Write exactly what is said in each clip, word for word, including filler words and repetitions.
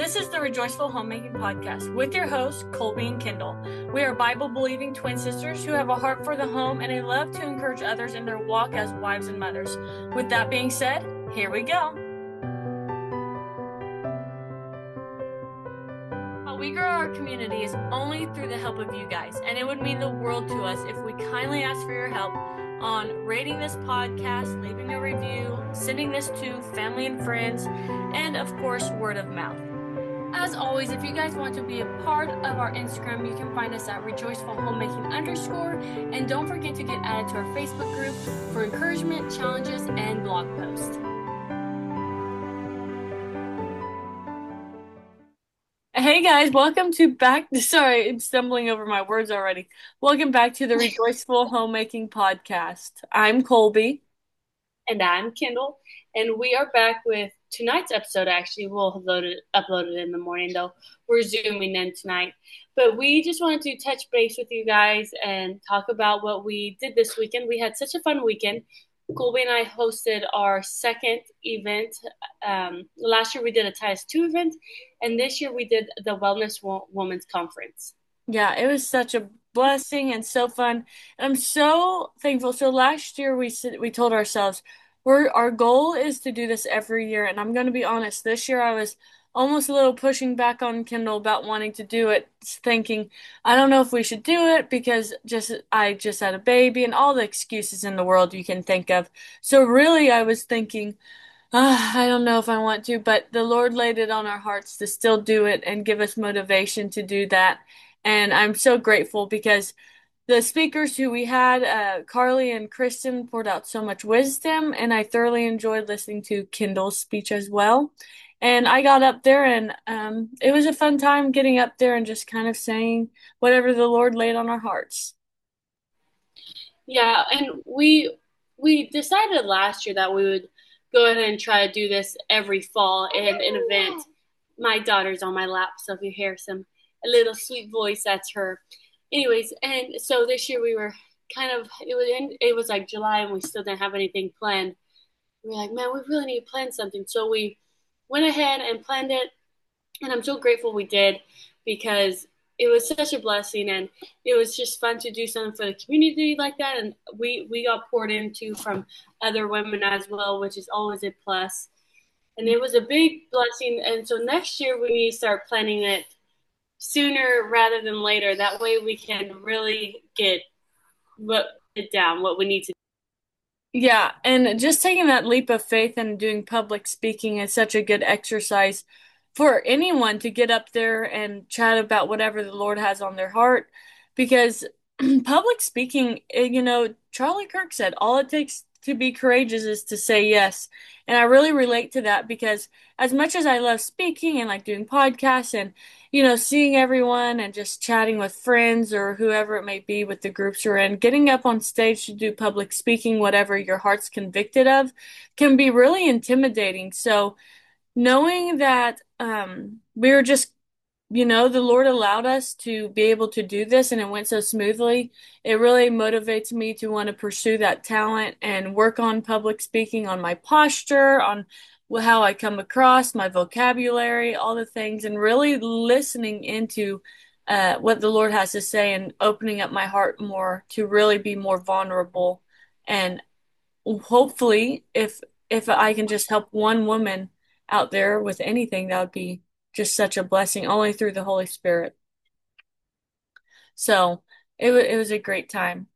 This is the Rejoiceful Homemaking Podcast with your hosts, Colby and Kendall. We are Bible-believing twin sisters who have a heart for the home and a love to encourage others in their walk as wives and mothers. With that being said, here we go. How we grow our community is only through the help of you guys, and it would mean the world to us if we kindly ask for your help on rating this podcast, leaving a review, sending this to family and friends, and of course, word of mouth. As always, if you guys want to be a part of our Instagram, you can find us at Rejoiceful Homemaking underscore, and don't forget to get added to our Facebook group for encouragement, challenges, and blog posts. Hey guys, welcome to back. Sorry, I'm stumbling over my words already. Welcome back to the Rejoiceful Homemaking Podcast. I'm Colby. And I'm Kendall. And we are back with tonight's episode. Actually, we'll have loaded, uploaded in the morning, though. We're zooming in tonight. But we just wanted to touch base with you guys and talk about what we did this weekend. We had such a fun weekend. Colby and I hosted our second event. Um, last year we did a Titus two event, and this year we did the Wellness Wo- Women's Conference. Yeah, it was such a blessing and so fun. And I'm so thankful. So last year we said we told ourselves we're our goal is to do this every year. And I'm going to be honest, this year I was almost a little pushing back on Kendall about wanting to do it, thinking I don't know if we should do it because just I just had a baby and all the excuses in the world you can think of. So really I was thinking uh, I don't know if I want to, but the Lord laid it on our hearts to still do it and give us motivation to do that. And I'm so grateful because the speakers who we had, uh, Carly and Kristen, poured out so much wisdom, and I thoroughly enjoyed listening to Kendall's speech as well. And I got up there, and um, it was a fun time getting up there and just kind of saying whatever the Lord laid on our hearts. Yeah, and we we decided last year that we would go ahead and try to do this every fall in an event. My daughter's on my lap, so if you hear some a little sweet voice, that's her. Anyways, and so this year we were kind of it was in, it was like July and we still didn't have anything planned. We were like, man, we really need to plan something. So we went ahead and planned it, and I'm so grateful we did because it was such a blessing and it was just fun to do something for the community like that. And we we got poured into from other women as well, which is always a plus. And it was a big blessing. And so next year we need to start planning it sooner rather than later. That way we can really get what it down, what we need to. Yeah, and just taking that leap of faith and doing public speaking is such a good exercise for anyone to get up there and chat about whatever the Lord has on their heart. Because public speaking, eh, you know, Charlie Kirk said, all it takes to be courageous is to say yes. And I really relate to that because as much as I love speaking and like doing podcasts and you know, seeing everyone and just chatting with friends or whoever it may be with the groups you're in, getting up on stage to do public speaking, whatever your heart's convicted of, can be really intimidating. So knowing that um, we were just, you know, the Lord allowed us to be able to do this and it went so smoothly, it really motivates me to want to pursue that talent and work on public speaking, on my posture, on how I come across, my vocabulary, all the things, and really listening into uh, what the Lord has to say and opening up my heart more to really be more vulnerable. And hopefully, if if I can just help one woman out there with anything, that would be just such a blessing, only through the Holy Spirit. So it wa it was a great time.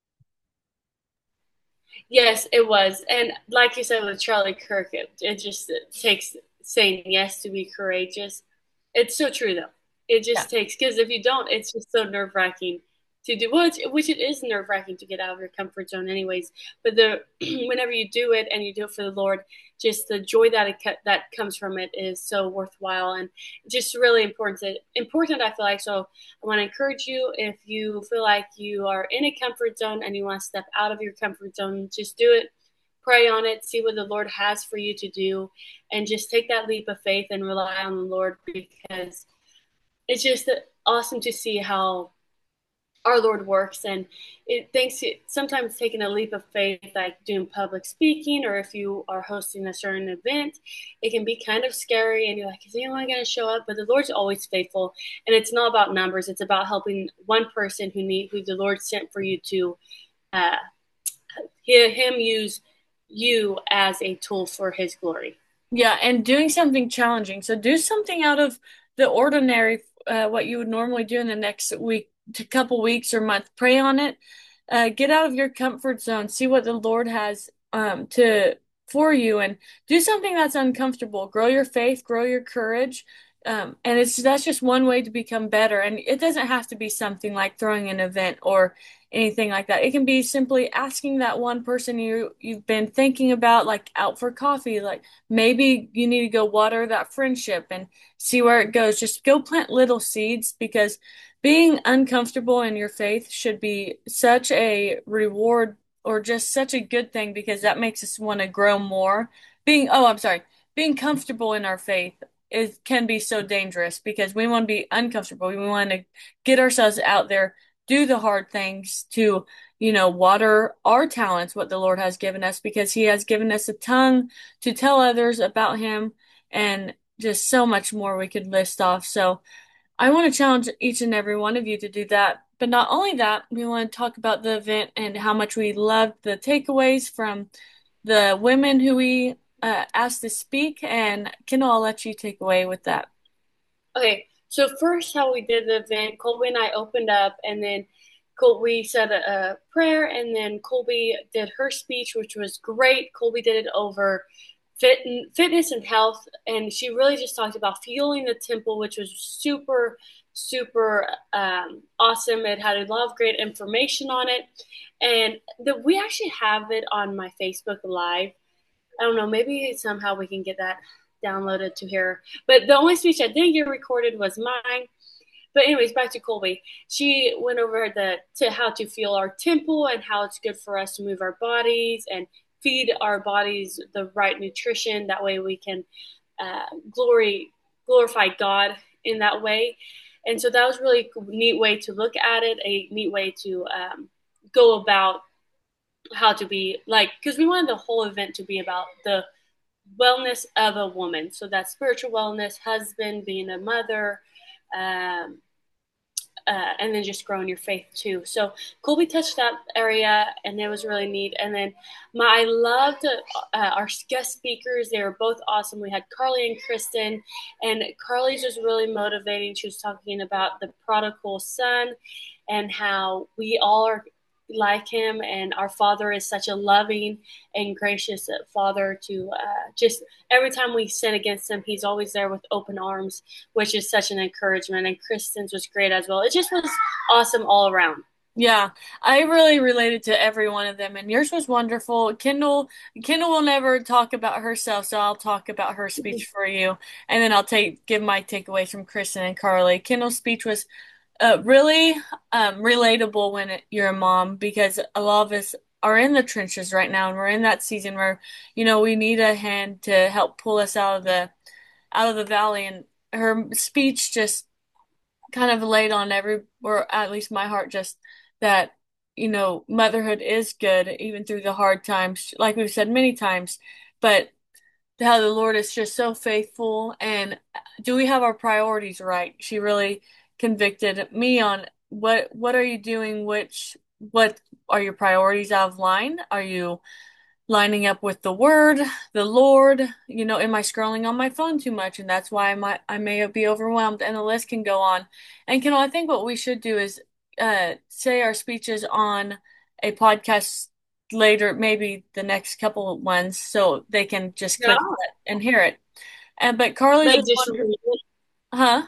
Yes, it was. And like you said with Charlie Kirk, it, it just it takes saying yes to be courageous. It's so true, though. It Yeah. just takes, because if you don't, it's just so nerve wracking to do, well, it's, which it is nerve wracking to get out of your comfort zone, anyways. But the whenever you do it and you do it for the Lord, just the joy that it, that comes from it is so worthwhile and just really important. Important, I feel like. So I want to encourage you, if you feel like you are in a comfort zone and you want to step out of your comfort zone, just do it. Pray on it, see what the Lord has for you to do, and just take that leap of faith and rely on the Lord because it's just awesome to see how our Lord works. And it thanks to sometimes taking a leap of faith, like doing public speaking, or if you are hosting a certain event, it can be kind of scary. And you're like, is anyone going to show up? But the Lord's always faithful. And it's not about numbers, it's about helping one person who need who the Lord sent for you to uh, hear Him use you as a tool for His glory. Yeah, and doing something challenging. So do something out of the ordinary, uh, what you would normally do in the next week, to couple weeks or month. Pray on it. Uh, get out of your comfort zone. See what the Lord has um to for you, and do something that's uncomfortable. Grow your faith, grow your courage. Um, and it's that's just one way to become better. And it doesn't have to be something like throwing an event or anything like that. It can be simply asking that one person you you've been thinking about, like out for coffee, like maybe you need to go water that friendship and see where it goes. Just go plant little seeds, because being uncomfortable in your faith should be such a reward, or just such a good thing, because that makes us want to grow more. Being, oh, I'm sorry, being comfortable in our faith is can be so dangerous, because we want to be uncomfortable. We want to get ourselves out there, do the hard things to, you know, water our talents, what the Lord has given us, because He has given us a tongue to tell others about Him, and just so much more we could list off. So I want to challenge each and every one of you to do that. But not only that, we want to talk about the event and how much we loved the takeaways from the women who we uh, asked to speak. And Kendall, I'll let you take away with that. Okay, so first, how we did the event, Colby and I opened up, and then Colby we said a, a prayer, and then Colby did her speech, which was great. Colby did it over fit and, fitness and health, and she really just talked about fueling the temple, which was super, super um, awesome. It had a lot of great information on it, and the, we actually have it on my Facebook Live. I don't know, maybe somehow we can get that downloaded to here. But the only speech I didn't get recorded was mine. But anyways, back to Colby. She went over the to how to fuel our temple and how it's good for us to move our bodies and feed our bodies the right nutrition. That way we can uh, glory glorify God in that way. And so that was really a neat way to look at it, a neat way to um, go about how to be like, because we wanted the whole event to be about the wellness of a woman. So that's spiritual wellness, husband, being a mother, um, uh, and then just growing your faith too. So Colby touched that area, and it was really neat. And then my I loved uh, our guest speakers; they were both awesome. We had Carly and Kristen, and Carly's was really motivating. She was talking about the prodigal son and how we all are like him, and our Father is such a loving and gracious Father. To uh, just every time we sin against him, He's always there with open arms, which is such an encouragement. And Kristen's was great as well. It just was awesome all around. Yeah, I really related to every one of them, and yours was wonderful. Kendall, Kendall will never talk about herself, so I'll talk about her speech for you, and then I'll take give my takeaways from Kristen and Carly. Kendall's speech was uh, really um, relatable when it, you're a mom, because a lot of us are in the trenches right now, and we're in that season where, you know, we need a hand to help pull us out of the out of the valley. And her speech just kind of laid on every, or at least my heart, just that, you know, motherhood is good even through the hard times, like we've said many times, but how the Lord is just so faithful. And do we have our priorities right? She really convicted me on what what are you doing, which what are your priorities out of line? Are you lining up with the word, the Lord? You know, am I scrolling on my phone too much? And that's why I might I may be overwhelmed, and the list can go on. And can I think what we should do is uh say our speeches on a podcast later, maybe the next couple of ones, so they can just Yeah, click and hear it. And but Carly's like was just wonderful. read it. Huh?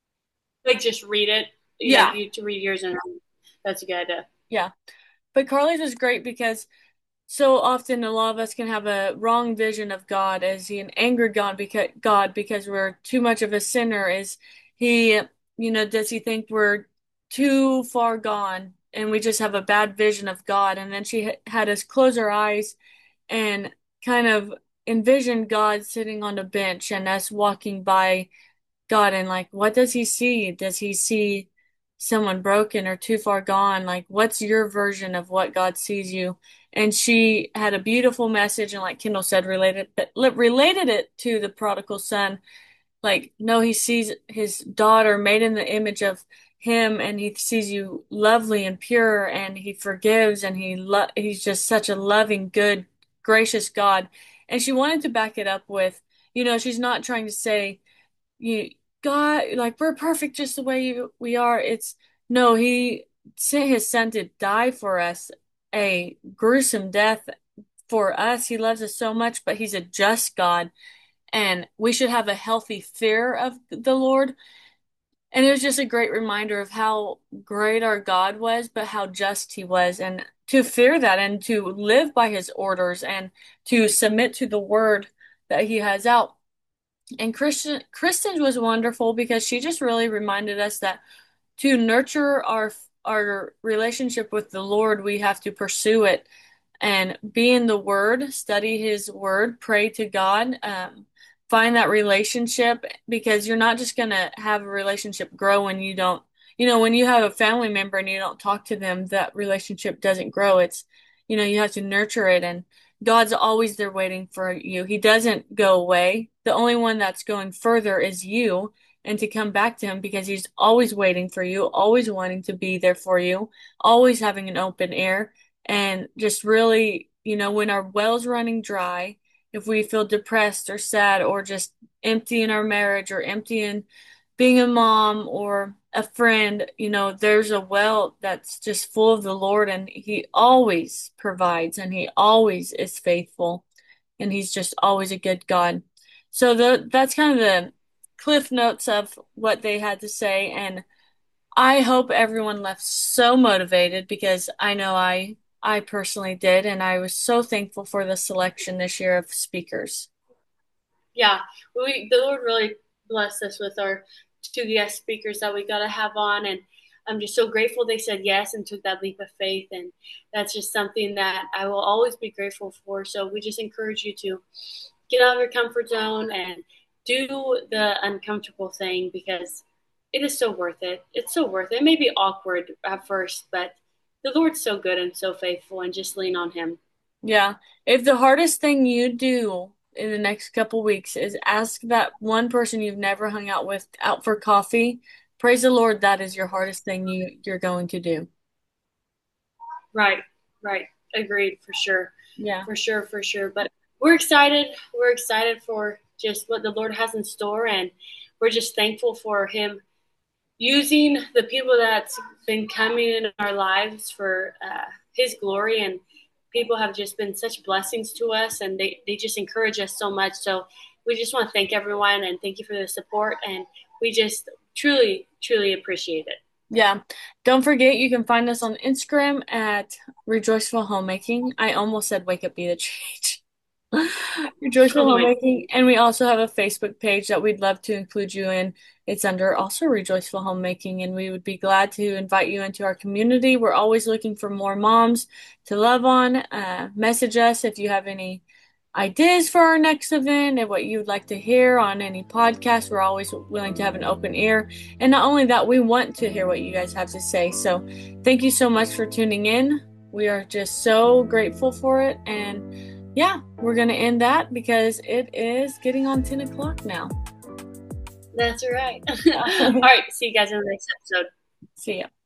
Like just read it. Yeah. Like you to read yours, and that's a good idea. Yeah. But Carly's was great because so often a lot of us can have a wrong vision of God. As he an angry God because God because we're too much of a sinner? Is he, you know, does he think we're too far gone and we just have a bad vision of God? And then she had us close our eyes and kind of envision God sitting on a bench and us walking by God, and like, what does he see? Does he see someone broken or too far gone. Like, what's your version of what God sees you? And she had a beautiful message, and like Kendall said, related related it to the prodigal son. Like, no, he sees his daughter made in the image of him, and he sees you lovely and pure, and he forgives, and he lo he's just such a loving, good, gracious God. And she wanted to back it up with, you know, she's not trying to say, you God, like we're perfect just the way you, we are. It's no, he sent his son to die for us, a gruesome death for us. He loves us so much, but he's a just God, and we should have a healthy fear of the Lord. And it was just a great reminder of how great our God was, but how just he was, and to fear that and to live by his orders and to submit to the word that he has out. And Christian Kristen was wonderful because she just really reminded us that to nurture our our relationship with the Lord, we have to pursue it and be in the Word, study His Word, pray to God, um, find that relationship, because you're not just gonna have a relationship grow when you don't, you know, when you have a family member and you don't talk to them, that relationship doesn't grow. It's, you know, you have to nurture it, and God's always there waiting for you. He doesn't go away. The only one that's going further is you, and to come back to Him, because He's always waiting for you, always wanting to be there for you, always having an open ear. And just really, you know, when our well's running dry, if we feel depressed or sad or just empty in our marriage or empty in being a mom or a friend, you know, there's a well that's just full of the Lord, and He always provides, and He always is faithful, and He's just always a good God. So the, that's kind of the cliff notes of what they had to say. And I hope everyone left so motivated, because I know I I personally did, and I was so thankful for the selection this year of speakers. Yeah, we the Lord really blessed us with our two guest speakers that we got to have on, and I'm just so grateful they said yes and took that leap of faith, and that's just something that I will always be grateful for. So we just encourage you to get out of your comfort zone and do the uncomfortable thing, because it is so worth it. It's so worth it. It may be awkward at first, but the Lord's so good and so faithful, and just lean on Him. Yeah. If the hardest thing you do in the next couple weeks is ask that one person you've never hung out with out for coffee, praise the Lord, that is your hardest thing you you're going to do. Right, right. Agreed, for sure. Yeah. For sure, for sure. But we're excited. We're excited for just what the Lord has in store, and we're just thankful for Him using the people that's been coming in our lives for uh, His glory. And people have just been such blessings to us, and they, they just encourage us so much. So we just want to thank everyone and thank you for the support. And we just truly, truly appreciate it. Yeah. Don't forget, you can find us on Instagram at Rejoiceful Homemaking. I almost said Wake Up Be the Change. Rejoiceful Oh my. Homemaking. And we also have a Facebook page that we'd love to include you in. It's under also Rejoiceful Homemaking, and we would be glad to invite you into our community. We're always looking for more moms to love on. Uh, message us if you have any ideas for our next event and what you'd like to hear on any podcast. We're always willing to have an open ear. And not only that, we want to hear what you guys have to say. So thank you so much for tuning in. We are just so grateful for it. And yeah, we're going to end that because it is getting on ten o'clock now. That's right. All right. See you guys in the next episode. See ya.